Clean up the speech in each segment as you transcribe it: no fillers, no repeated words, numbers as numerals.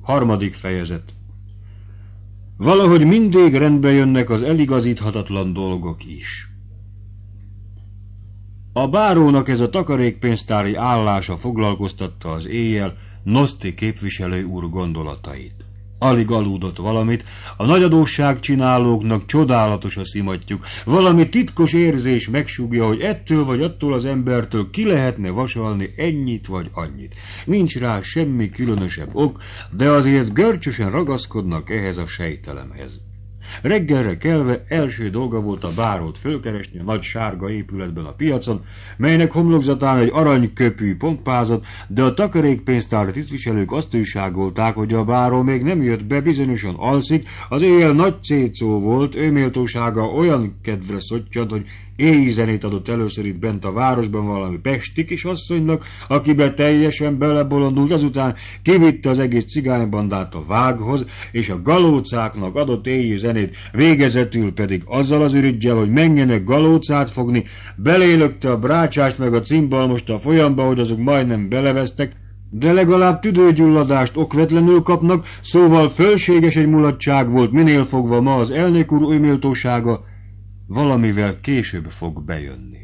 Harmadik fejezet. Valahogy mindig rendbe jönnek az eligazíthatatlan dolgok is. A bárónak ez a takarékpénztári állása foglalkoztatta az éjjel Noszti képviselő úr gondolatait. Alig aludott valamit, a nagyadósság csinálóknak csodálatos a szimattyúk, valami titkos érzés megsúgja, hogy ettől vagy attól az embertől ki lehetne vasalni ennyit vagy annyit. Nincs rá semmi különösebb ok, de azért görcsösen ragaszkodnak ehhez a sejtelemhez. Reggelre kelve első dolga volt a bárót fölkeresni a nagy sárga épületben a piacon, melynek homlokzatán egy aranyköpű pompázott, de a takarékpénztár tisztviselők azt újságolták, hogy a báró még nem jött be, bizonyosan alszik, az éjjel nagy cécó volt, ő méltósága olyan kedvre szottyant, hogy éjjel zenét adott először itt bent a városban valami pesti kis asszonynak, akibe teljesen belebolondult, azután kivitte az egész cigánybandát a vághoz, és a galócáknak adott éjjel zenét, végezetül pedig azzal az ürüggyel, hogy menjenek galócát fogni, belélökte a brácsást meg a cimbalmost a folyamba, hogy azok majdnem belevesztek, de legalább tüdőgyulladást okvetlenül kapnak, szóval fölséges egy mulatság volt, minél fogva ma az elnök úr ő méltósága valamivel később fog bejönni.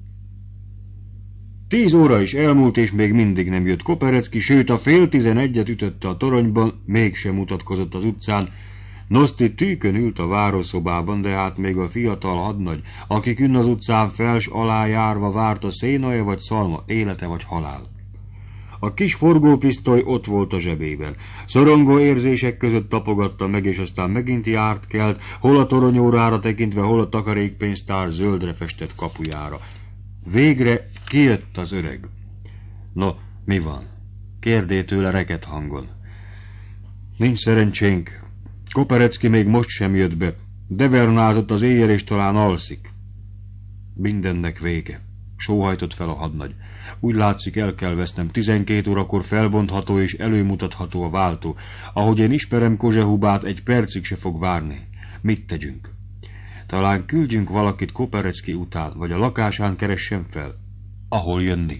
10 óra is elmúlt, és még mindig nem jött Koperecki, sőt a 10:30 ütötte a toronyban, mégsem mutatkozott az utcán. Noszti tűkön ült a várószobában, de hát még a fiatal hadnagy, aki ünn az utcán fels alá járva várta szénaja vagy szalma, élete vagy halál. A kis forgópisztoly ott volt a zsebében. Szorongó érzések között tapogatta meg, és aztán megint járt kelt, hol a toronyórára tekintve, hol a takarékpénztár zöldre festett kapujára. Végre kijött az öreg. No, mi van? Kérdé tőle reket hangon. Nincs szerencsénk. Koperecki még most sem jött be. Devernázott az éjjel, és talán alszik. Mindennek vége. Sóhajtott fel a hadnagy. Úgy látszik, el kell vesznem, 12 órakor felbontható és előmutatható a váltó. Ahogy én ismerem Kozsehubát, egy percig se fog várni. Mit tegyünk? Talán küldjünk valakit Koperecki után, vagy a lakásán keressen fel. Ahol jönni.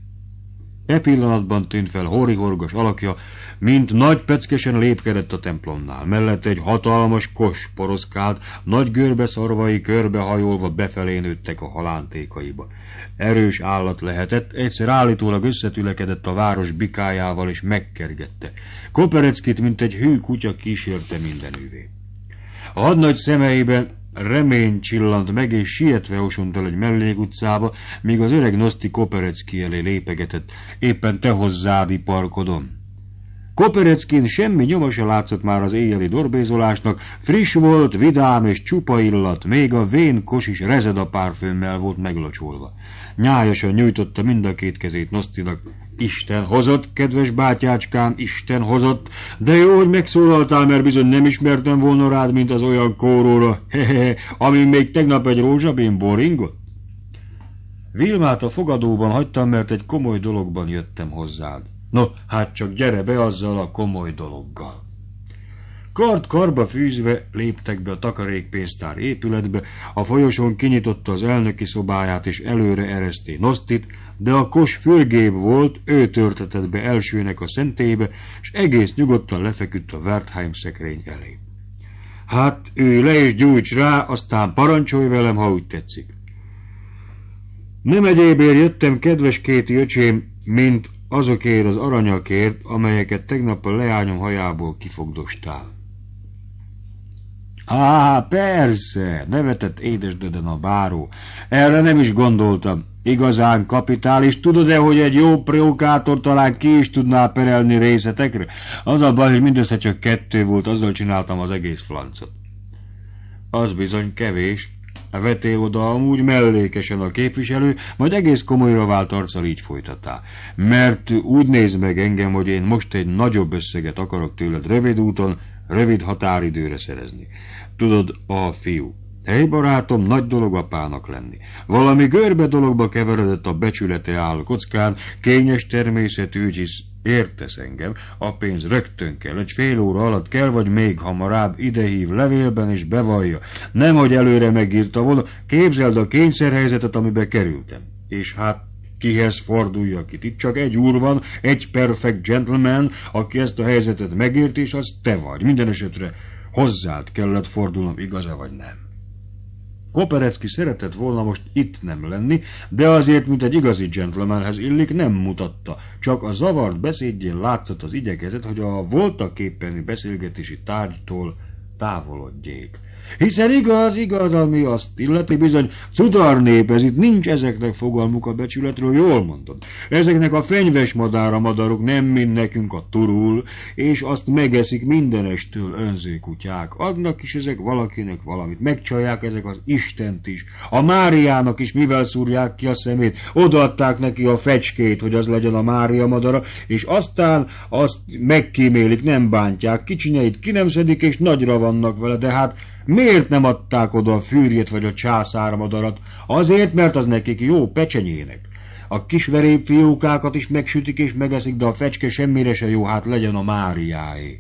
E pillanatban tűnt fel horihorgos alakja, mint nagy peckesen lépkedett a templomnál. Mellette egy hatalmas kos poroszkált, nagy görbeszarvai körbehajolva befelé nőttek a halántékaiba. Erős állat lehetett, egyszer állítólag összetülekedett a város bikájával és megkergette. Kopereckit, mint egy hű kutya kísérte mindenüvé. A hadnagy szemeiben remény csillant meg, és sietve osont el egy mellékutcába, míg az öreg Noszti Koperecki elé lépegetett. Éppen te hozzád iparkodom. Kopereckin semmi nyoma se látszott már az éjjeli dorbézolásnak, friss volt, vidám és csupa illat, még a vén kos is rezeda párfőmmel volt meglocsolva. Nyájasan nyújtotta mind a két kezét Nosztinak. Isten hozott, kedves bátyácskám, Isten hozott, de jó, hogy megszólaltál, mert bizony nem ismertem volna rád, mint az olyan kóróra, amin még tegnap egy rózsabén boringott. Vilmát a fogadóban hagytam, mert egy komoly dologban jöttem hozzád. No, hát csak gyere be azzal a komoly dologgal. Kard-karba fűzve léptek be a takarékpénztár épületbe, a folyosón kinyitotta az elnöki szobáját és előre ereszté Nosztit, de a kos fülgébb volt, ő törtetett be elsőnek a szentélybe, és egész nyugodtan lefeküdt a Wertheim szekrény elé. Hát ülj le és gyújts rá, aztán parancsolj velem, ha úgy tetszik. Nem egyébért jöttem, kedves Kéti öcsém, mint azokért az aranyakért, amelyeket tegnap a leányom hajából kifogdostál. Á, persze, nevetett édesdöden a báró. Erre nem is gondoltam. Igazán kapitális. Tudod-e, hogy egy jó provokátor talán ki is tudná perelni részletekre? Az a baj, hogy mindössze csak 2 volt, azzal csináltam az egész flancot. Az bizony kevés. Vetél oda amúgy mellékesen a képviselő, majd egész komolyra vált arccal így folytatá. Mert úgy néz meg engem, hogy én most egy nagyobb összeget akarok tőled rövid úton, rövid határidőre szerezni. Tudod, a fiú. Hey, barátom, nagy dolog apának lenni. Valami görbe dologba keveredett, a becsülete áll kockán, kényes természetű, hisz értesz engem, a pénz rögtön kell, egy fél óra alatt kell, vagy még hamarabb, idehív levélben és bevallja. Nem, hogy előre megírta volna, képzeld a kényszerhelyzetet, amibe kerültem. És hát Kihez forduljak itt? Itt csak egy úr van, egy perfect gentleman, aki ezt a helyzetet megérti, és az te vagy. Minden esetre hozzád kellett fordulnom, igaz-e vagy nem? Koperecki szeretett volna most itt nem lenni, de azért, mint egy igazi gentlemanhez illik, nem mutatta. Csak a zavart beszédjén látszott az igyekezet, hogy a voltaképpeni beszélgetési tárgytól távolodjék. Hiszen igaz, ami azt illeti, bizony cudar nép, ez itt nincs ezeknek fogalmuk a becsületről, jól mondod. Ezeknek a fenyves madarok nem mind nekünk a turul, és azt megeszik mindenestől önzőkutyák. Adnak is ezek valakinek valamit, megcsalják ezek az Istent is. A Máriának is mivel szúrják ki a szemét, odaadták neki a fecskét, hogy az legyen a Mária madara, és aztán azt megkímélik, nem bántják, kicsinyeit ki nem szedik, és nagyra vannak vele, de hát miért nem adták oda a fűrjét vagy a császármadarat? Azért, mert az nekik jó pecsenyének. A kis veréb fiókákat is megsütik és megeszik, de a fecske semmire se jó, hát legyen a Máriáé.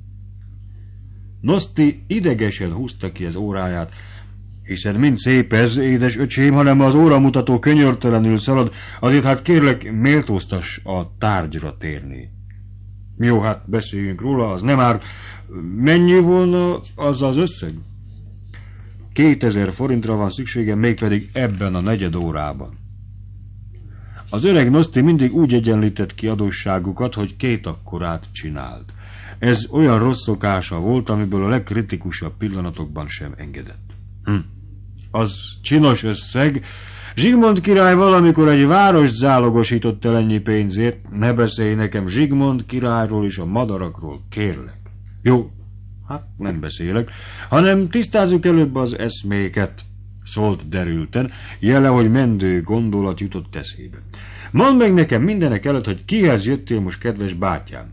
Noszti idegesen húzta ki az óráját, hiszen mind szép ez, édes öcsém, hanem az óramutató könyörtelenül szalad, azért hát kérlek, méltóztass a tárgyra térni. Jó, hát beszéljünk róla, az nem árt. Mennyi volna az az összeg? 2000 forintra van szükségem, mégpedig ebben a negyed órában. Az öreg Noszti mindig úgy egyenlített ki adósságukat, hogy 2 akkorát csinált. Ez olyan rossz szokása volt, amiből a legkritikusabb pillanatokban sem engedett. Az csinos összeg. Zsigmond király valamikor egy várost zálogosított el ennyi pénzért. Ne beszélj nekem Zsigmond királyról és a madarakról, kérlek. Jó, hát nem beszélek, hanem tisztázzuk előbb az eszméket, szólt derülten, jele, hogy mendő gondolat jutott eszébe. Mondd meg nekem mindenek előtt, hogy kihez jöttél most, kedves bátyám?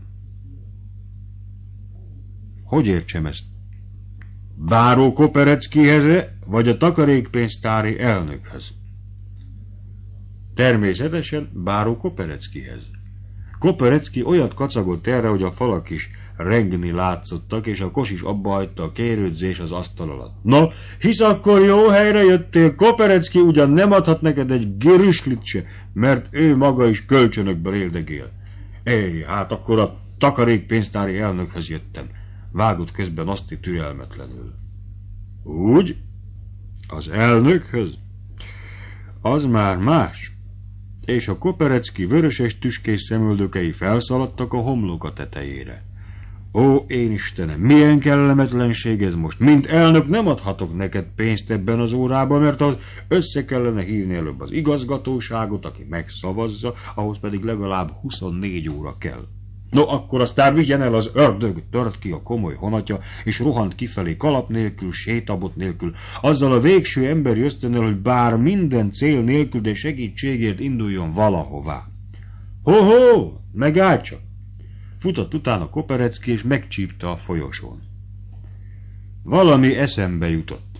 Hogy értsem ezt? Báró Kopereckihez, vagy a takarékpénztári elnökhöz? Természetesen Báró Kopereckihez. Koperecki olyat kacagott erre, hogy a falak is rengni látszottak, és a kos is abbahagyta a kérődzés az asztal alatt. No, hisz akkor jó helyre jöttél, Koperecki ugyan nem adhat neked egy gerüslit se, mert ő maga is kölcsönökből éldegél. Hát akkor a takarékpénztári elnökhöz jöttem. Vágott közben Noszti türelmetlenül. Úgy? Az elnökhöz? Az már más. És a Koperecki vöröses tüskés szemöldökei felszaladtak a homloka tetejére. Ó, én Istenem, milyen kellemetlenség ez most! Mint elnök nem adhatok neked pénzt ebben az órában, mert az össze kellene hívni előbb az igazgatóságot, aki megszavazza, ahhoz pedig legalább 24 óra kell. No, akkor aztán vigyen el az ördög, tört ki a komoly honatja, és rohant kifelé kalap nélkül, sétabot nélkül, azzal a végső emberi ösztönnel, hogy bár minden cél nélkül, de segítségért induljon valahová. Ho-ho, megállj csak! Futott utána Koperecki, és megcsípte a folyosón. Valami eszembe jutott.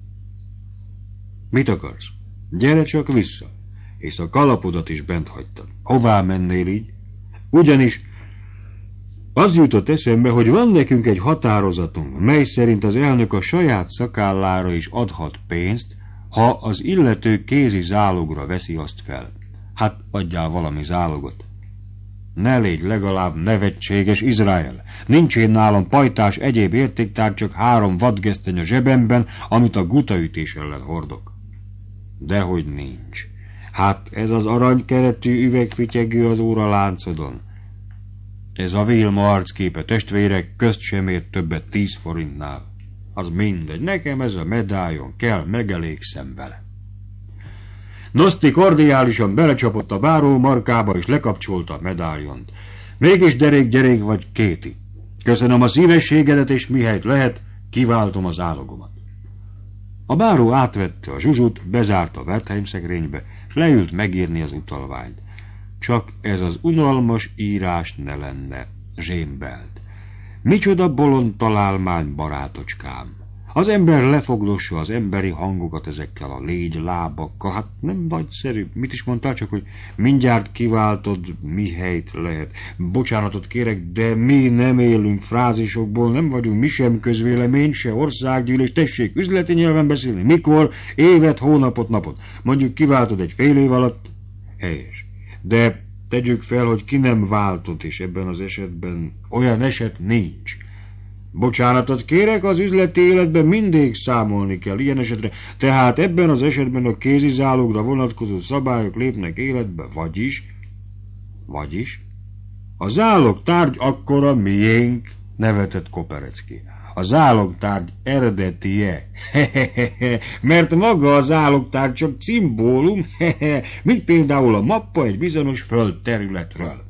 Mit akarsz? Gyere csak vissza, és a kalapodat is bent hagytad. Hová mennél így? Ugyanis az jutott eszembe, hogy van nekünk egy határozatunk, mely szerint az elnök a saját szakállára is adhat pénzt, ha az illető kézi zálogra veszi azt fel. Hát adjál valami zálogot. Ne légy legalább nevetséges, Izrael. Nincs én nálam pajtás egyéb értéktár, csak 3 vadgeszteny a zsebemben, amit a gutaütés ellen hordok. Dehogy nincs. Hát ez az aranykeretű üvegfityegő az óra láncodon. Ez a Vilma arcképe, testvérek közt sem ért többet 10 forintnál. Az mindegy, nekem ez a medáljon kell, megelégszem vele. Noszti kordiálisan belecsapott a báró markába, és lekapcsolta a medáljont. Mégis derék vagy Kéti. Köszönöm a szívességedet, és mihelyt lehet, kiváltom az álogomat. A báró átvette a zsuzsut, bezárta a Wertheim szekrénybe, és leült megírni az utalványt. Csak ez az unalmas írás ne lenne, zsémbelt. Micsoda bolond találmány, barátocskám. Az ember lefogdossa az emberi hangokat ezekkel a légy lábakkal. Hát nem nagyszerű. Mit is mondtál, csak hogy mindjárt kiváltod, mihelyt lehet. Bocsánatot kérek, de mi nem élünk frázisokból, nem vagyunk mi sem közvélemény, se országgyűlés. Tessék üzleti nyelven beszélni. Mikor? Évet, hónapot, napot. Mondjuk kiváltod egy fél év alatt. Helyes. De tegyük fel, hogy ki nem váltott, és ebben az esetben olyan eset nincs. Bocsánatot kérek, az üzleti életben mindig számolni kell ilyen esetre, tehát ebben az esetben a kézizálogra vonatkozó szabályok lépnek életbe, vagyis, a zálogtárgy akkor a miénk, nevetett Koperecki. A zálogtárgy eredetie, mert maga a zálogtárgy csak szimbólum, mint például a mappa egy bizonyos földterületről.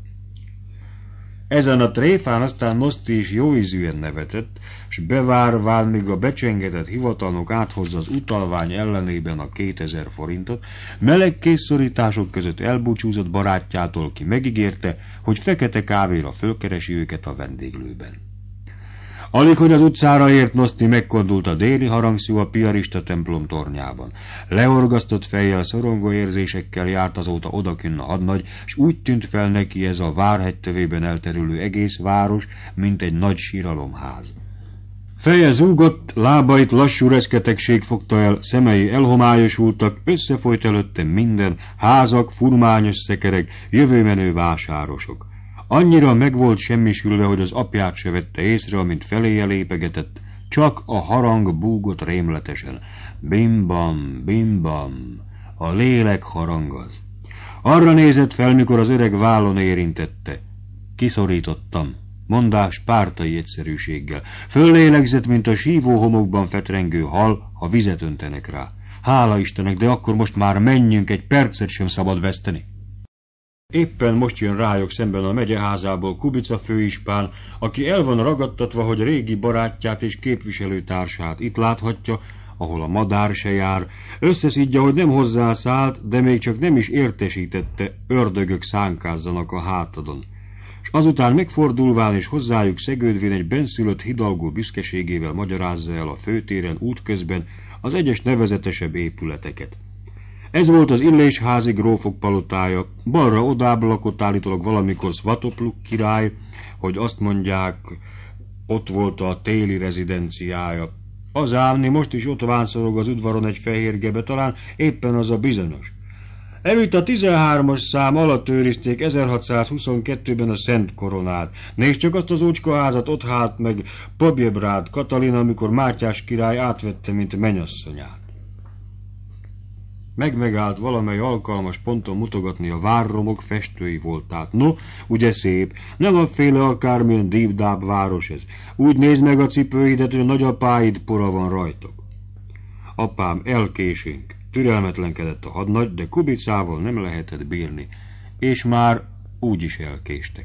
Ezen a tréfán aztán Noszti is jóízűen nevetett, s bevárván, míg a becsengetett hivatalnok áthozza az utalvány ellenében a 2000 forintot, meleg készszorítások között elbúcsúzott barátjától, ki megígérte, hogy fekete kávéra fölkeresi őket a vendéglőben. Alig, hogy az utcára ért, Noszti megkordult a déli harangszó a piarista templom tornyában. Leorgasztott fejjel, szorongó érzésekkel járt azóta odakinn a hadnagy, s úgy tűnt fel neki ez a várhegy tövében elterülő egész város, mint egy nagy síralomház. Feje zúgott, lábait lassú reszketegség fogta el, szemei elhomályosultak, összefolyt előtte minden, házak, furmányos szekerek, jövőmenő vásárosok. Annyira meg volt semmisülve, hogy az apját se vette észre, amint feléje lépegetett, csak a harang búgott rémletesen. Bim-bam, bim-bam, a lélek harang az. Arra nézett fel, mikor az öreg vállon érintette. Kiszorítottam, mondás pártai egyszerűséggel. Föllélegzett, mint a sívó homokban fetrengő hal, ha vizet öntenek rá. Hála Istennek, de akkor most már menjünk, egy percet sem szabad veszteni. Éppen most jön rájuk szemben a megyeházából Kubica főispán, aki el van ragadtatva, hogy régi barátját és képviselőtársát itt láthatja, ahol a madár se jár, összeszidja, hogy nem hozzászállt, de még csak nem is értesítette, ördögök szánkázzanak a hátadon. És azután megfordulván és hozzájuk szegődvén egy benszülött hidalgó büszkeségével magyarázza el a főtéren útközben az egyes nevezetesebb épületeket. Ez volt az Illésházi grófok palotája, balra odább lakott állítólag valamikor Svatopluk király, hogy azt mondják, ott volt a téli rezidenciája. Az állni most is ott vánszorog az udvaron egy fehér gebe, talán éppen az a bizonyos. Előtt a 13-as szám alatt őrizték 1622-ben a Szent Koronát. Nézd csak azt az ócskaházat, ott hát meg Pobjebrád Katalin, amikor Mátyás király átvette, mint mennyasszonyát. Megállt valamely alkalmas ponton mutogatni a várromok festői voltát. No, ugye szép, nem a féle akármilyen dívdább város ez. Úgy nézd meg a cipőidet, hogy a nagyapáid pora van rajtok. Apám, elkésünk. Türelmetlenkedett a hadnagy, de Kubicával nem lehetett bírni, és már úgy is elkéstek.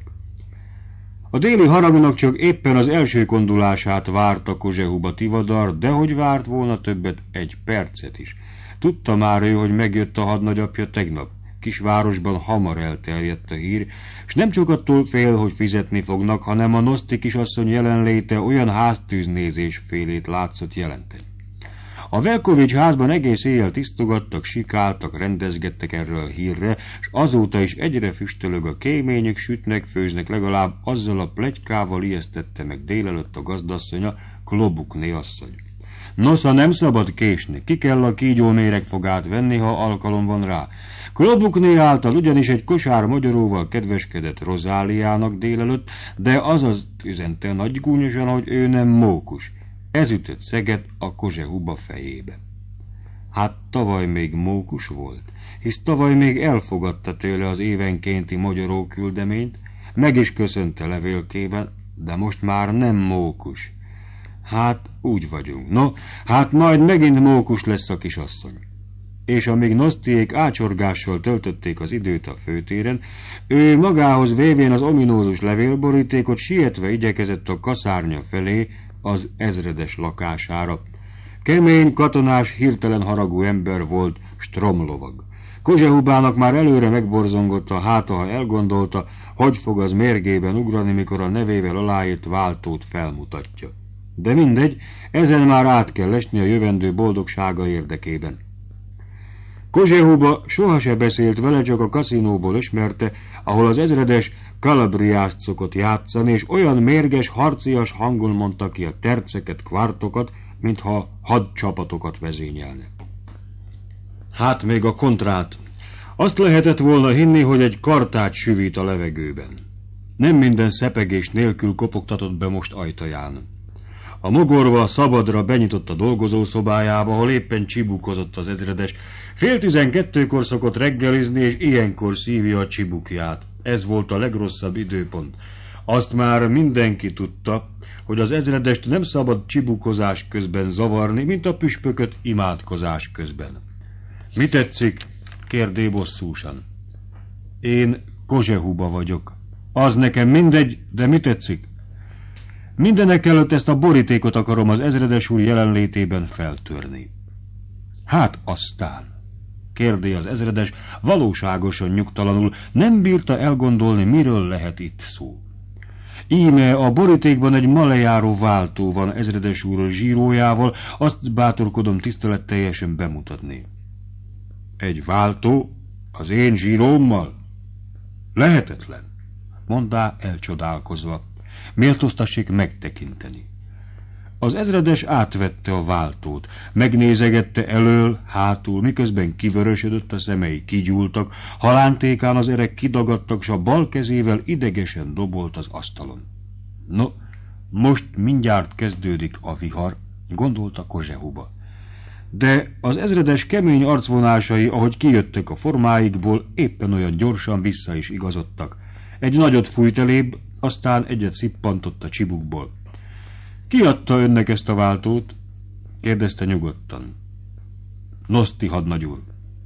A déli haragnak csak éppen az első kondulását várta Kozsehuba Tivadar, de hogy várt volna többet, egy percet is. Tudta már ő, hogy megjött a hadnagyapja tegnap. Kisvárosban hamar elterjedt a hír, és nem csak attól fél, hogy fizetni fognak, hanem a Noszti kisasszony jelenléte olyan háztűznézés félét látszott jelenteni. A Velkovics házban egész éjjel tisztogattak, sikáltak, rendezgettek erről a hírre, és azóta is egyre füstölög a kéményük, sütnek, főznek, legalább azzal a pletykával ijesztette meg délelőtt a gazdasszonya, Klobukné asszony. Nosza, nem szabad késni, ki kell a kígyó méregfogát venni, ha alkalom van rá. Klobukné által ugyanis egy kosár magyaróval kedveskedett Rozáliának délelőtt, de az üzente nagy gúnyosan, hogy ő nem mókus. Ez ütött szeget a Kozsehuba fejébe. Hát tavaly még mókus volt, hisz tavaly még elfogadta tőle az évenkénti magyaró küldeményt, meg is köszönte levélkében, de most már nem mókus. Hát úgy vagyunk. No, hát majd megint mókus lesz a kisasszony. És amíg Nosztiék ácsorgással töltötték az időt a főtéren, ő magához vévén az ominózus levélborítékot sietve igyekezett a kaszárnya felé, az ezredes lakására. Kemény, katonás, hirtelen haragú ember volt, stromlovag. Kozsehubának már előre megborzongott a háta, ha elgondolta, hogy fog az mérgében ugrani, mikor a nevével aláírt váltót felmutatja. De mindegy, ezen már át kell esni a jövendő boldogsága érdekében. Kozsehuba soha se beszélt vele, csak a kaszinóból ismerte, ahol az ezredes Kalabriást szokott játszani, és olyan mérges, harcias hangon mondta ki a terceket, kvártokat, mintha hadcsapatokat vezényelne. Hát még a kontrát. Azt lehetett volna hinni, hogy egy kartács süvít a levegőben. Nem minden szepegés nélkül kopogtatott be most ajtaján. A mogorva szabadra benyitott a dolgozószobájába, ahol éppen csibukozott az ezredes. 11:30-kor szokott reggelizni, és ilyenkor szívja a csibukját. Ez volt a legrosszabb időpont. Azt már mindenki tudta, hogy az ezredest nem szabad csibukozás közben zavarni, mint a püspököt imádkozás közben. Mi tetszik? Kérdé bosszúsan. Én Kozsehuba vagyok. Az nekem mindegy, de mi tetszik? Mindenek előtt ezt a borítékot akarom az ezredes úr jelenlétében feltörni. Hát aztán, kérdé az ezredes, valóságosan nyugtalanul, nem bírta elgondolni, miről lehet itt szó. Íme a borítékban egy malejáró váltó van ezredes úr zsírójával, azt bátorkodom tiszteletteljesen bemutatni. Egy váltó? Az én zsírómmal? Lehetetlen, mondá elcsodálkozva. Méltóztassék megtekinteni. Az ezredes átvette a váltót, megnézegette elől, hátul, miközben kivörösödött, a szemei kigyúltak, halántékán az erek kidagadtak, s a bal kezével idegesen dobolt az asztalon. No, most mindjárt kezdődik a vihar, gondolta Kozsehuba. De az ezredes kemény arcvonásai, ahogy kijöttek a formáikból, éppen olyan gyorsan vissza is igazodtak. Egy nagyot fújt elébb, aztán egyet szippantott a csibukból. Ki adta önnek ezt a váltót? Kérdezte nyugodtan. Noszti hadnagy úr.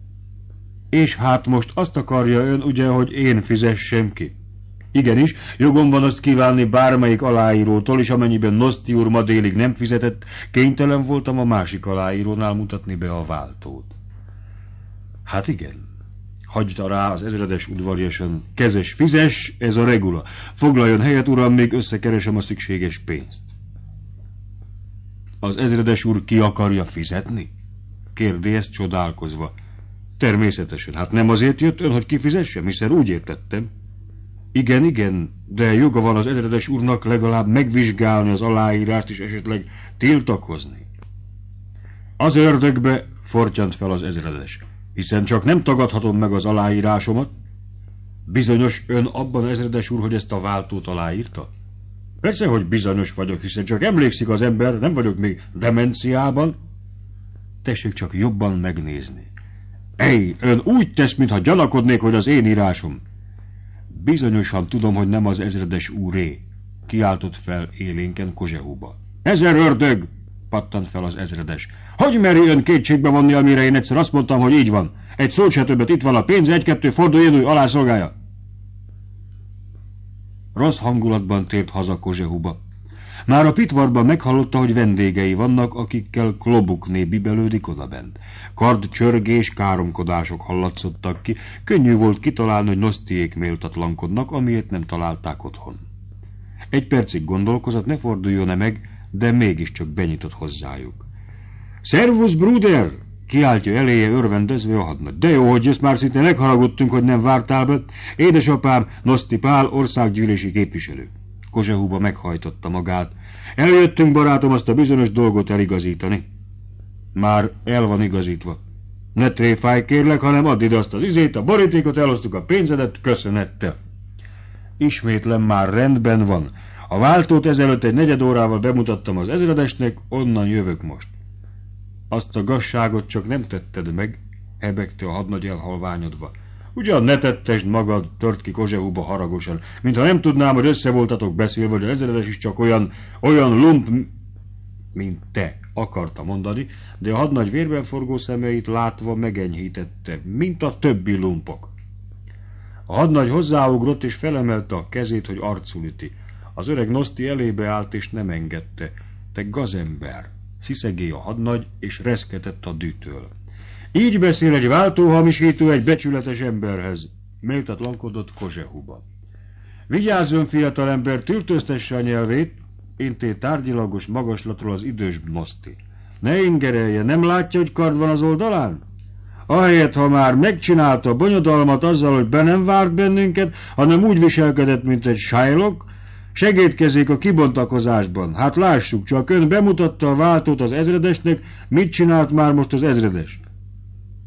És hát most azt akarja ön, ugye, hogy én fizessem ki? Igenis, jogom van azt kívánni bármelyik aláírótól, és amennyiben Noszti úr ma délig nem fizetett, kénytelen voltam a másik aláírónál mutatni be a váltót. Hát igen, hagyta rá az ezredes udvariasan. Kezes, fizes, ez a regula. Foglaljon helyet, uram, még összekeresem a szükséges pénzt. Az ezredes úr ki akarja fizetni? Kérdé ezt csodálkozva. Természetesen, hát nem azért jött ön, hogy kifizessem, hiszen úgy értettem. Igen, de joga van az ezredes úrnak legalább megvizsgálni az aláírást, és esetleg tiltakozni. Az ördögbe, fortyant fel az ezredes, hiszen csak nem tagadhatom meg az aláírásomat. Bizonyos ön abban, ezredes úr, hogy ezt a váltót aláírta? Persze, hogy bizonyos vagyok, hiszen csak emlékszik az ember, nem vagyok még demenciában. Tessék csak jobban megnézni. Ön úgy tesz, mintha gyanakodnék, hogy az én írásom. Bizonyosan tudom, hogy nem az ezredes úré, kiáltott fel élénken Kozsehuba. Ezer ördög! Pattant fel az ezredes. Hogy meri ön kétségbe vonni, amire én egyszer azt mondtam, hogy így van? Egy szót se többet, itt van a pénz, 1-2, forduljon úgy, alá szolgálja. Rossz hangulatban tért haza Kozsehuba. Már a pitvarban meghallotta, hogy vendégei vannak, akikkel klobukné bibelődik odabent. Kardcsörgés, káromkodások hallatszottak ki, könnyű volt kitalálni, hogy Nosztiék méltatlankodnak, amiért nem találták otthon. Egy percig gondolkozott, ne forduljon-e meg, de mégiscsak benyitott hozzájuk. Szervusz, Bruder! Kiáltja eléje örvendezve a hadnagy. De jó, hogy ezt már szinte megharagudtunk, hogy nem vártál be. Édesapám, Noszti Pál, országgyűlési képviselő. Kozsehuba meghajtotta magát. Eljöttünk, barátom, azt a bizonyos dolgot eligazítani. Már el van igazítva. Ne tréfálj, kérlek, hanem add ide azt az izét, a borítékot, elosztuk a pénzedet, köszönettel. Ismétlem, már rendben van. A váltót ezelőtt egy 4 órával bemutattam az ezredesnek, onnan jövök most. Azt a gazságot csak nem tetted meg, hebegte a hadnagy elhalványodva. Ugyan ne tettesd magad, tört ki Kozsehuba haragosan, mintha nem tudnám, hogy össze voltatok beszélve, hogy az ezredes is csak olyan lump, mint te, akarta mondani, de a hadnagy vérben forgó szemeit látva megenyhítette, mint a többi lumpok. A hadnagy hozzáugrott és felemelte a kezét, hogy arcul üti. Az öreg Noszti elébe állt és nem engedte. Te gazember, sziszegé a hadnagy, és reszketett a dűtől. Így beszél egy váltóhamisító egy becsületes emberhez, méltatlankodott Kozsehuba. Vigyázzon, fiatalember, tűrtőztesse a nyelvét, inté tárgyilagos magaslatról az idős Noszti. Ne ingerelje, nem látja, hogy kard van az oldalán? Ahelyett, ha már megcsinálta a bonyodalmat azzal, hogy be nem várt bennünket, hanem úgy viselkedett, mint egy Shylock, segédkezik a kibontakozásban. Hát lássuk csak, ön bemutatta a váltót az ezredesnek, mit csinált már most az ezredes?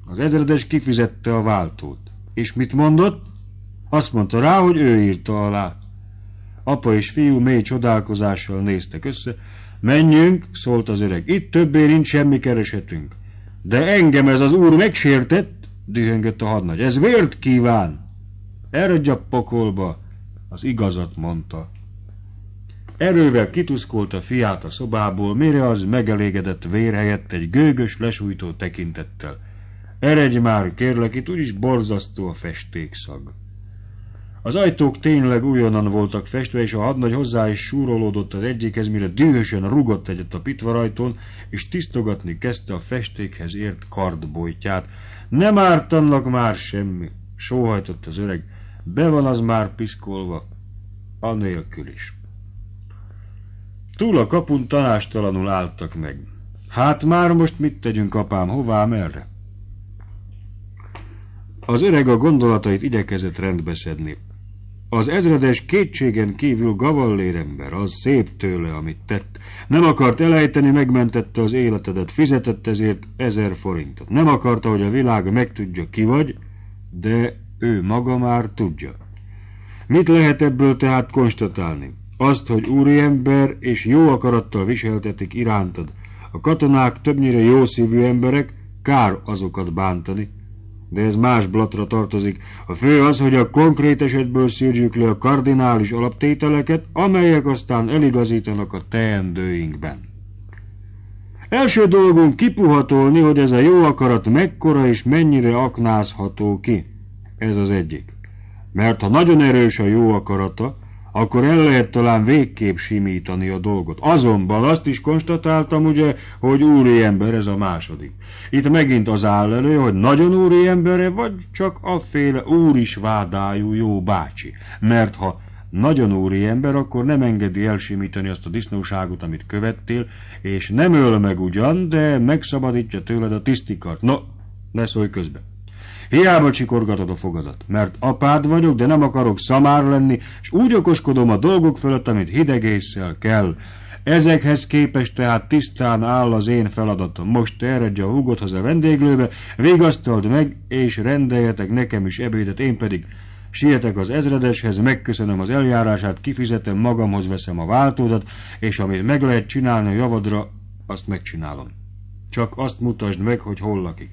Az ezredes kifizette a váltót. És mit mondott? Azt mondta rá, hogy ő írta alá. Apa és fiú mély csodálkozással néztek össze. Menjünk, szólt az öreg, itt többé nincs semmi keresetünk. De engem ez az úr megsértett, dühöngött a hadnagy. Ez vért kíván. Eredj a pokolba, az igazat mondta. Erővel kituszkolta fiát a szobából, mire az megelégedett vér helyett egy gőgös, lesújtó tekintettel. Eredj már, kérlek, itt úgyis borzasztó a festékszag. Az ajtók tényleg újonnan voltak festve, és a hadnagy hozzá is súrolódott az egyikhez, mire dühösen rugott egyet a pitvarajtón, és tisztogatni kezdte a festékhez ért kardbojtját. Nem ártannak már semmi, sóhajtott az öreg, be van az már piszkolva, anélkül is. Túl a kapun tanástalanul álltak meg. Hát már most mit tegyünk, apám, hová, merre? Az öreg a gondolatait igyekezett rendbe szedni. Az ezredes kétségen kívül gavallérember, az szép tőle, amit tett. Nem akart elejteni, megmentette az életedet, fizetett ezért 1000 forintot. Nem akarta, hogy a világ megtudja, ki vagy, de ő maga már tudja. Mit lehet ebből tehát konstatálni? Azt, hogy úriember és jó akarattal viseltetik irántad. A katonák többnyire jó szívű emberek, kár azokat bántani. De ez más blatra tartozik. A fő az, hogy a konkrét esetből szűrjük le a kardinális alaptételeket, amelyek aztán eligazítanak a teendőinkben. Első dolgunk kipuhatolni, hogy ez a jó akarat mekkora és mennyire aknázható ki. Ez az egyik. Mert ha nagyon erős a jó akarata, akkor el lehet talán végképp simítani a dolgot. Azonban azt is konstatáltam, ugye, hogy úriember, ez a második. Itt megint az áll elő, hogy nagyon úriembere, vagy csak afféle úrisvádájú jó bácsi. Mert ha nagyon úriember, akkor nem engedi elsimítani azt a disznóságot, amit követtél, és nem öl meg ugyan, de megszabadítja tőled a tisztikart. No, ne szólj közbe. Hiába csikorgatod a fogadat, mert apád vagyok, de nem akarok szamár lenni, és úgy okoskodom a dolgok fölött, amit hideg ésszel kell. Ezekhez képest tehát tisztán áll az én feladatom. Most eredj a húgodhoz a vendéglőbe, vigasztald meg, és rendeljetek nekem is ebédet, én pedig sietek az ezredeshez, megköszönöm az eljárását, kifizetem, magamhoz veszem a váltódat, és amit meg lehet csinálni a javadra, azt megcsinálom. Csak azt mutasd meg, hogy hol lakik.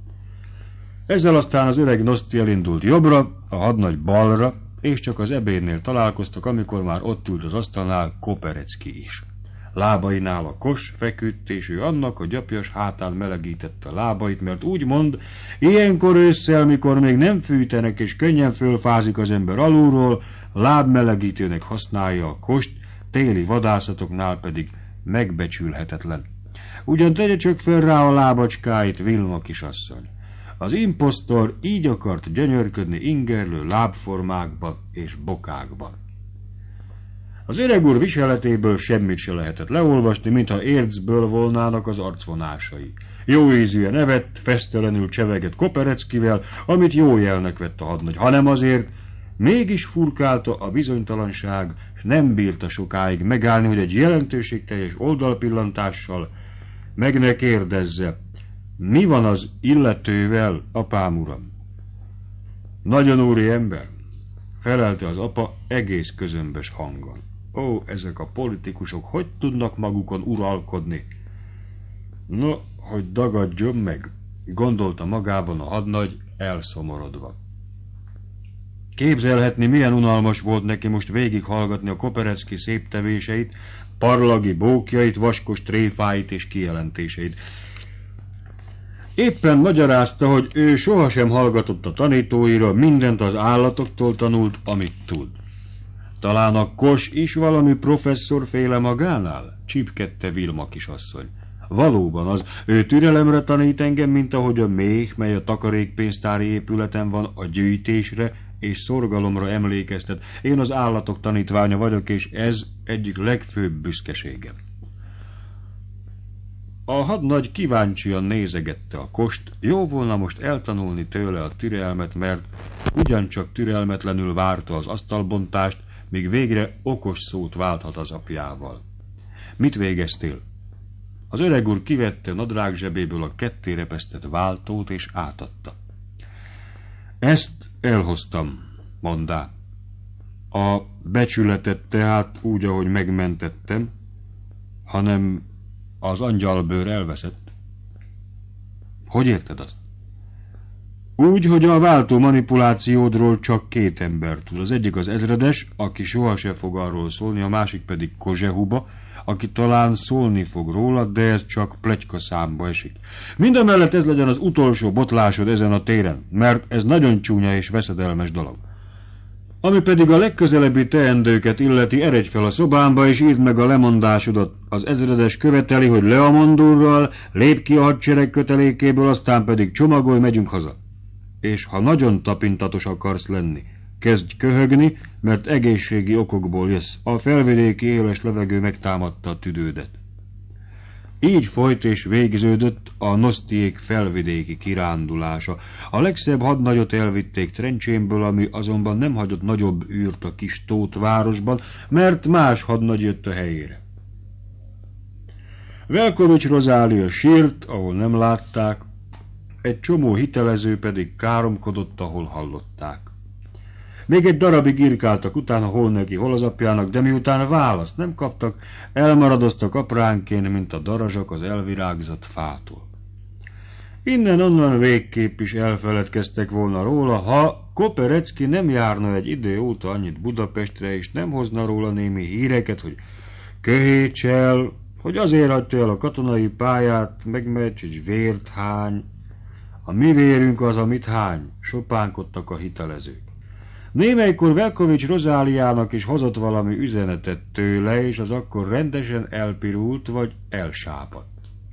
Ezzel aztán az öreg Noszti elindult jobbra, a hadnagy balra, és csak az ebédnél találkoztak, amikor már ott ült az asztalnál Koperecki is. Lábainál a kos feküdt, és ő annak a gyapjas hátán melegítette a lábait, mert úgy mond, ilyenkor ősszel, mikor még nem fűtenek, és könnyen fölfázik az ember alulról, lábmelegítőnek használja a kost, téli vadászatoknál pedig megbecsülhetetlen. Ugyan tegye csak fel rá a lábacskáit, Vilma kisasszony. Az imposztor így akart gyönyörködni ingerlő lábformákban és bokákban. Az öreg úr viseletéből semmit se lehetett leolvasni, mintha ércből volnának az arcvonásai. Jó ízűen evett, fesztelenül csevegett Kopereckivel, amit jó jelnek vett a hadnagy, hanem azért mégis furkálta a bizonytalanság, és nem bírta sokáig megállni, hogy egy jelentőségteljes oldalpillantással meg ne kérdezze, mi van az illetővel, apám uram? Nagyon úri ember, felelte az apa egész közömbös hangon. Ó, ezek a politikusok hogy tudnak magukon uralkodni? No, hogy dagadjon meg, gondolta magában a hadnagy, elszomorodva. Képzelhetni, milyen unalmas volt neki most végighallgatni a Koperecki szép tevéseit, parlagi bókjait, vaskos tréfáit és kijelentéseit. Éppen magyarázta, hogy ő sohasem hallgatott a tanítóiról, mindent az állatoktól tanult, amit tud. Talán a kos is valami professzorféle magánál? Csípkedte Vilma kisasszony. Valóban az, ő türelemre tanít engem, mint ahogy a méh, mely a takarékpénztári épületen van, a gyűjtésre és szorgalomra emlékeztet. Én az állatok tanítványa vagyok, és ez egyik legfőbb büszkeségem. A hadnagy kíváncsian nézegette a kost, jó volna most eltanulni tőle a türelmet, mert ugyancsak türelmetlenül várta az asztalbontást, míg végre okos szót válthat az apjával. Mit végeztél? Az öreg úr kivette a nadrág zsebéből a ketté repesztett váltót, és átadta. Ezt elhoztam, mondá. A becsületet tehát úgy, ahogy megmentettem, hanem az angyalbőr elveszett. Hogy érted azt? Úgy, hogy a váltó manipulációdról csak két ember tud. Az egyik az ezredes, aki sohasem fog arról szólni, a másik pedig Kozsehuba, aki talán szólni fog róla, de ez csak pletyka számba esik. Mindemellett ez legyen az utolsó botlásod ezen a téren, mert ez nagyon csúnya és veszedelmes dolog. Ami pedig a legközelebbi teendőket illeti, eredj fel a szobámba, és írd meg a lemondásodat. Az ezredes követeli, hogy le a mandurral, lép ki a hadsereg kötelékéből, aztán pedig csomagolj, megyünk haza. És ha nagyon tapintatos akarsz lenni, kezdj köhögni, mert egészségi okokból jössz. A felvidéki éles levegő megtámadta a tüdődet. Így folyt és végződött a nosztiék felvidéki kirándulása. A legszebb hadnagyot elvitték Trencsénből, ami azonban nem hagyott nagyobb űrt a kis Tóth városban, mert más hadnagy jött a helyére. Velkovics Rozália sírt, ahol nem látták, egy csomó hitelező pedig káromkodott, ahol hallották. Még egy darabig írkáltak utána, hol neki, hol az apjának, de miután választ nem kaptak, elmaradoztak apránként, mint a darazsak az elvirágzott fától. Innen-onnan végképp is elfeledkeztek volna róla, ha Koperecki nem járna egy idő óta annyit Budapestre, és nem hozna róla némi híreket, hogy köhétsel, hogy azért hagyta el a katonai pályát, megmegy, hogy vért hány. A mi vérünk az, amit hány, sopánkodtak a hitelezők. Némelykor Velkovics Rozáliának is hozott valami üzenetet tőle, és az akkor rendesen elpirult vagy elsápadt.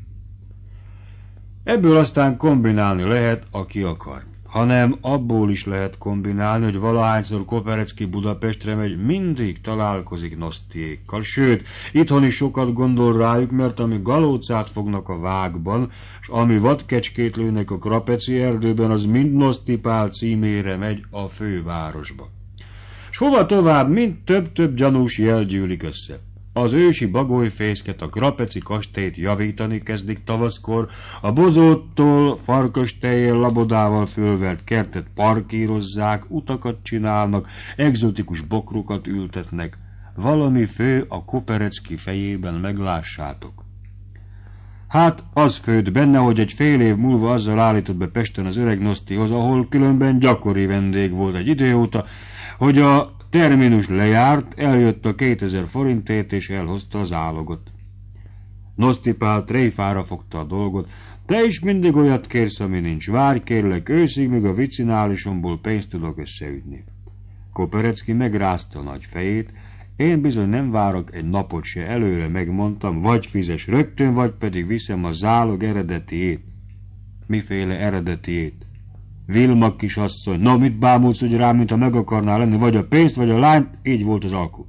Ebből aztán kombinálni lehet, aki akar. Hanem abból is lehet kombinálni, hogy valahányszor Koperecki Budapestre megy, mindig találkozik nosztiékkal. Sőt, itthon is sokat gondol rájuk, mert ami galócát fognak a vágban, s ami vadkecskét lőnek a Krapeci erdőben, az mind Noszti Pál címére megy a fővárosba. S hova tovább, mind több-több gyanús jel gyűlik össze. Az ősi bagolyfészket, a Krapeci kastélyt javítani kezdik tavaszkor, a Bozóttól farkastejjel labodával fölvert kertet parkírozzák, utakat csinálnak, egzotikus bokrokat ültetnek. Valami fő a Koperecki fejében, meglássátok. Hát az főd benne, hogy egy fél év múlva azzal állított be Pesten az öreg Nosztihoz, ahol különben gyakori vendég volt egy idő óta, hogy a terminus lejárt, eljött a 2000 forintért, és elhozta az álogot. Noszti Pál tréfára fogta a dolgot. Te is mindig olyat kérsz, ami nincs. Várj kérlek őszig, míg a vicinálisomból pénzt tudok összeütni. Koperecki megrázta a nagy fejét. Én bizony nem várok egy napot se, előre megmondtam, vagy fizes rögtön, vagy pedig viszem a zálog eredetiét. Miféle eredetiét? Vilma kisasszony, na mit bámulsz úgy rám, mintha meg akarnál lenni, vagy a pénzt, vagy a lányt, így volt az alkú.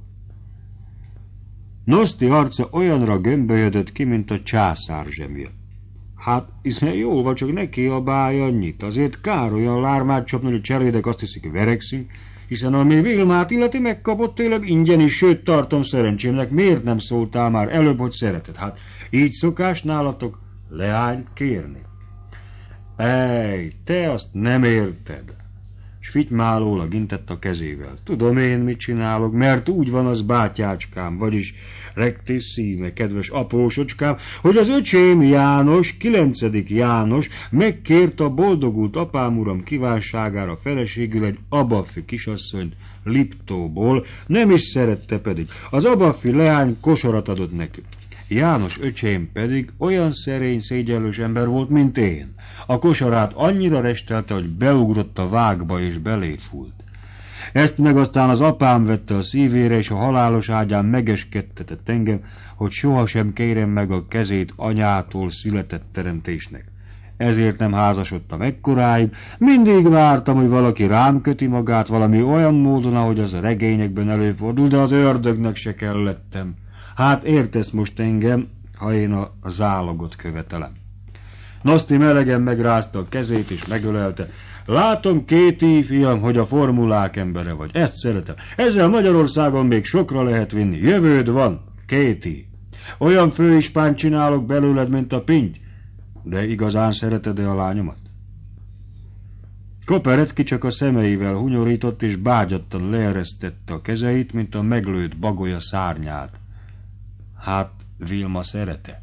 Noszti arca olyanra gömbölyödött ki, mint a császár zsemje. Hát, hiszen jól van, csak ne kiabálj annyit, azért kár olyan lármát csapni, hogy cserédek azt hiszik, verekszünk, hiszen ami Vilmát illeti megkapott tényleg ingyen is, sőt tartom szerencsémnek, miért nem szóltál már előbb, hogy szereted? Hát így szokás nálatok leányt kérni. Ej, te azt nem érted. S fitymálólag intett a kezével. Tudom én, mit csinálok, mert úgy van az bátyácskám, vagyis rektis szíme, kedves apósocskám, hogy az öcsém János, 9. János megkért a boldogult apám uram kívánságára feleségül egy abaffi kisasszonyt Liptóból, nem is szerette pedig. Az abaffi leány kosarat adott neki. János öcsém pedig olyan szerény, szégyellős ember volt, mint én. A kosarát annyira restelte, hogy beugrott a vágba és beléfult. Ezt meg aztán az apám vette a szívére, és a halálos ágyán megeskedtetett engem, hogy sohasem kérem meg a kezét anyától született teremtésnek. Ezért nem házasodtam ekkoráig, mindig vártam, hogy valaki rám köti magát valami olyan módon, ahogy az a regényekben előfordul, de az ördögnek se kellettem. Hát értesz most engem, ha én a zálogot követelem. Noszti melegen megrázta a kezét és megölelte. Látom, Kéti, fiam, hogy a formulák embere vagy. Ezt szeretem. Ezzel Magyarországon még sokra lehet vinni. Jövőd van, Kéti. Olyan főispánt csinálok belőled, mint a pinty. De igazán szereted-e a lányomat? Koperecki csak a szemeivel hunyorított, és bágyattan leeresztette a kezeit, mint a meglőtt bagolya szárnyát. Hát, Vilma szerete?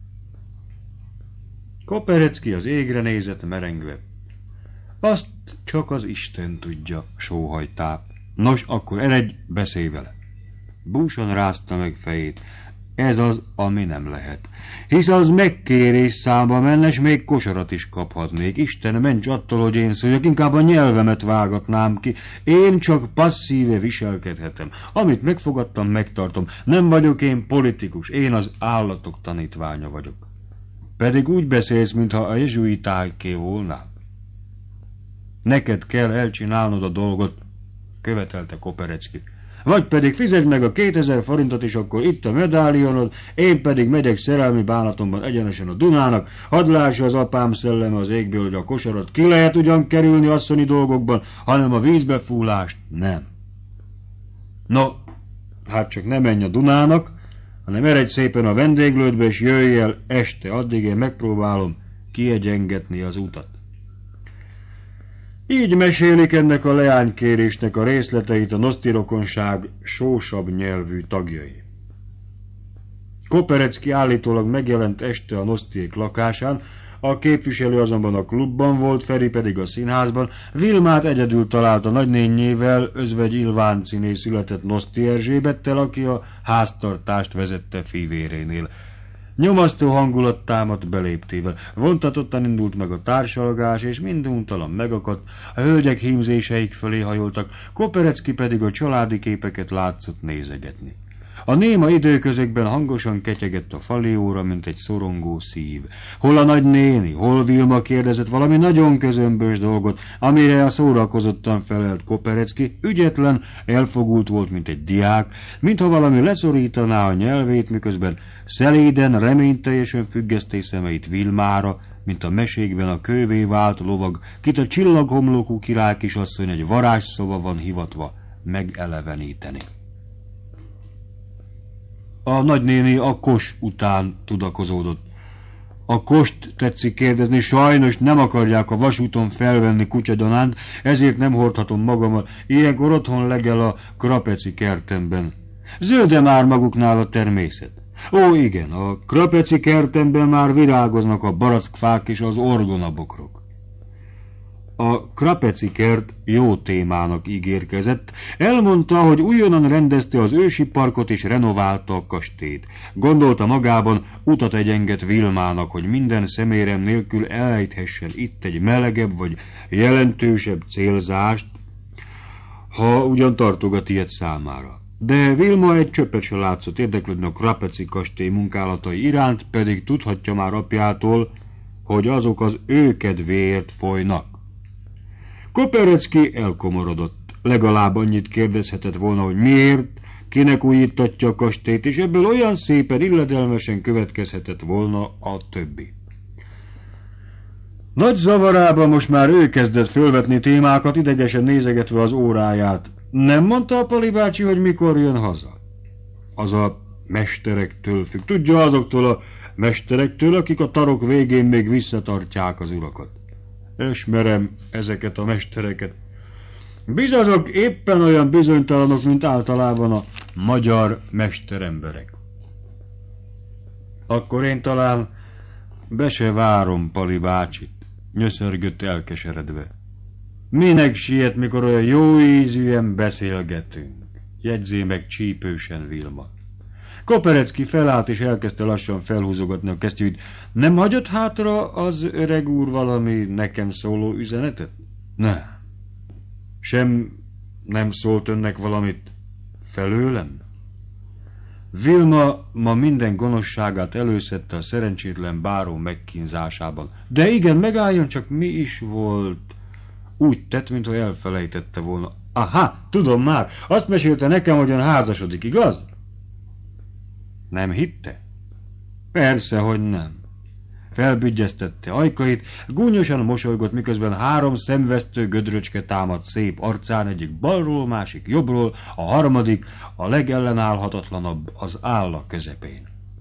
Koperecki az égre nézett merengve. Azt csak az Isten tudja, sóhajtá. Nos, akkor eredj, beszélj vele. Búsan rázta meg fejét. Ez az, ami nem lehet. Hisz az megkérés számba menne, s még kosarat is kaphatnék. Isten, ments attól, hogy én szóljak, inkább a nyelvemet vágatnám ki. Én csak passzíve viselkedhetem. Amit megfogadtam, megtartom. Nem vagyok én politikus, én az állatok tanítványa vagyok. Pedig úgy beszélsz, mintha a jezsuitáké volnál. Neked kell elcsinálnod a dolgot, követelte Koperecki. Vagy pedig fizesd meg a 2000 forintot, és akkor itt a medálionod, én pedig megyek szerelmi bánatomban egyenesen a Dunának, hadd lássa az apám szelleme az égből, hogy a kosarat ki lehet ugyan kerülni asszonyi dolgokban, hanem a vízbefúlást nem. No, hát csak ne menj a Dunának, hanem eredj szépen a vendéglődbe, és jöjj el este, addig én megpróbálom kiegyengetni az utat. Így mesélik ennek a leánykérésnek a részleteit a nosztirokonság sósabb nyelvű tagjai. Koperecki állítólag megjelent este a nosztiék lakásán, a képviselő azonban a klubban volt, Feri pedig a színházban. Vilmát egyedül találta nagynényével, özvegy Ilvánciné született Noszti Erzsébettel, aki a háztartást vezette fivérénél. Nyomasztó hangulat támadt beléptével. Vontatottan indult meg a társalgás, és minduntalan megakadt, a hölgyek hímzéseik fölé hajoltak, Koperecki pedig a családi képeket látszott nézegetni. A néma időközökben hangosan ketyegett a fali óra, mint egy szorongó szív. Hol a nagynéni, hol Vilma kérdezett valami nagyon közömbös dolgot, amire a szórakozottan felelt Koperecki, ügyetlen, elfogult volt, mint egy diák, mintha valami leszorítaná a nyelvét, miközben szeléden, reményteljesen függeszté szemeit Vilmára, mint a mesékben a kővé vált lovag, kit a csillaghomlokú király kisasszony egy varázsszoba van hivatva megeleveníteni. A nagynéni a kos után tudakozódott. A kost tetszik kérdezni, sajnos nem akarják a vasúton felvenni Kutyadanánt, ezért nem hordhatom magammal. Ilyenkor otthon legel a Krapeci kertemben. Zölde már maguknál a természet. Ó, igen, a Krapeci kertemben már virágoznak a barackfák és az orgonabokrok. A Krapeci kert jó témának ígérkezett. Elmondta, hogy újonnan rendezte az ősi parkot és renoválta a kastélyt. Gondolta magában, utat egyenget Vilmának, hogy minden szemérem nélkül elejthessen itt egy melegebb vagy jelentősebb célzást, ha ugyan tartogat ilyet számára. De Vilma egy csöppet se látszott érdeklődni a Krapeci kastély munkálatai iránt, pedig tudhatja már apjától, hogy azok az ő kedvéért folynak. Koperecki elkomorodott. Legalább annyit kérdezhetett volna, hogy miért, kinek újítatja a kastélyt, és ebből olyan szépen, illedelmesen következhetett volna a többi. Nagy zavarában most már ő kezdett fölvetni témákat, idegesen nézegetve az óráját. Nem mondta a Pali bácsi, hogy mikor jön haza? Az a mesterektől függ. Tudja, azoktól a mesterektől, akik a tarok végén még visszatartják az urakat. Ismerem ezeket a mestereket. Bizazok éppen olyan bizonytalanok, mint általában a magyar mesteremberek. Akkor én talán be se várom Pali bácsit, nyöszörgött elkeseredve. Minek siet, mikor olyan jó ízűen beszélgetünk, jegyzé meg csípősen Vilma. Koperecki felállt és elkezdte lassan felhúzogatni a kesztyűt. Nem hagyott hátra az öreg úr valami nekem szóló üzenetet? Nem szólt önnek valamit felőlem? Vilma ma minden gonoszságát előszedte a szerencsétlen báró megkínzásában. De igen, megálljon, csak mi is volt? Úgy tett, mintha elfelejtette volna. Aha, tudom már, azt mesélte nekem, hogyan házasodik, igaz? Nem hitte? Persze, hogy nem. Felbügyeztette ajkait, gúnyosan mosolygott, miközben 3 szemvesztő gödröcske támadt szép arcán, egyik balról, másik jobbról, a harmadik, a legellenállhatatlanabb az álla közepén.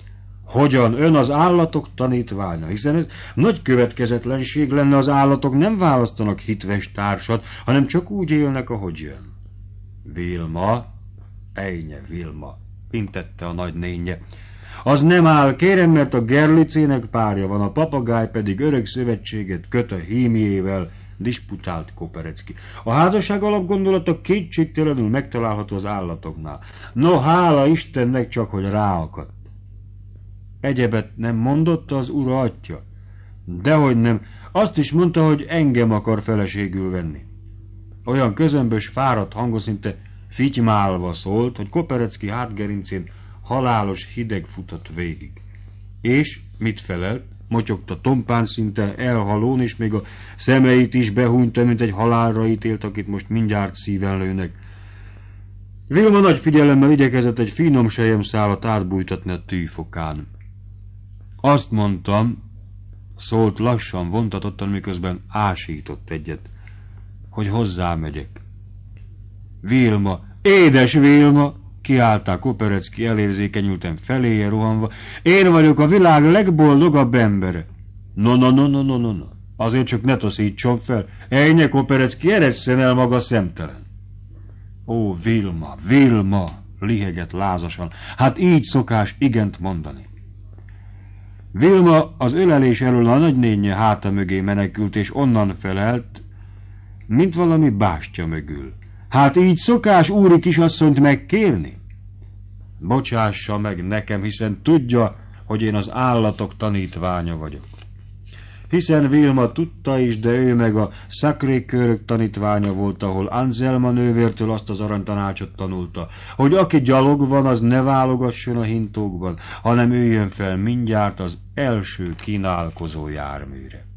Hogyan? Ön az állatok tanítványa, hiszen ez nagy következetlenség lenne, az állatok nem választanak hitves társat, hanem csak úgy élnek, ahogy jön. Vilma, ejnye Vilma, intette a nagynénje. Az nem áll, kérem, mert a Gerlicének párja van, a papagáj pedig örök szövetséget köt a hímjével, disputált Koperecki. A házasság alapgondolata kétségtelenül megtalálható az állatoknál. No, hála Istennek csak, hogy ráakadt. Egyebet nem mondotta az ura atya? Dehogy nem, azt is mondta, hogy engem akar feleségül venni. Olyan közömbös, fáradt hangon szinte fitymálva szólt, hogy Koperecki hátgerincén halálos hideg futott végig. És mit felelt? Motyogta tompán, szinte elhalón, és még a szemeit is behúnyta, mint egy halálra ítélt, akit most mindjárt szíven lőnek. Vilma nagy figyelemmel igyekezett egy finom selyemszálat átbújtatni a tűfokán. Azt mondtam, szólt lassan, vontatottan, miközben ásított egyet, hogy hozzámegyek. Vilma, édes Vilma, kiáltál Koperecki elérzékenyülten feléje rohanva, én vagyok a világ legboldogabb embere. No, azért csak ne taszítson fel, ejnye Koperecki, eresszen el maga szemtelen. Ó, Vilma, lihegett lázasan, hát így szokás igent mondani. Vilma az ölelés elől a nagynénje háta mögé menekült, és onnan felelt, mint valami bástya mögül. Hát így szokás úri kisasszonyt megkérni? Bocsássa meg nekem, hiszen tudja, hogy én az állatok tanítványa vagyok. Hiszen Vilma tudta is, de ő meg a Sacré-Cœur tanítványa volt, ahol Anselma nővértől azt az aranytanácsot tanulta, hogy aki gyalog van, az ne válogasson a hintókban, hanem üljön fel mindjárt az első kínálkozó járműre.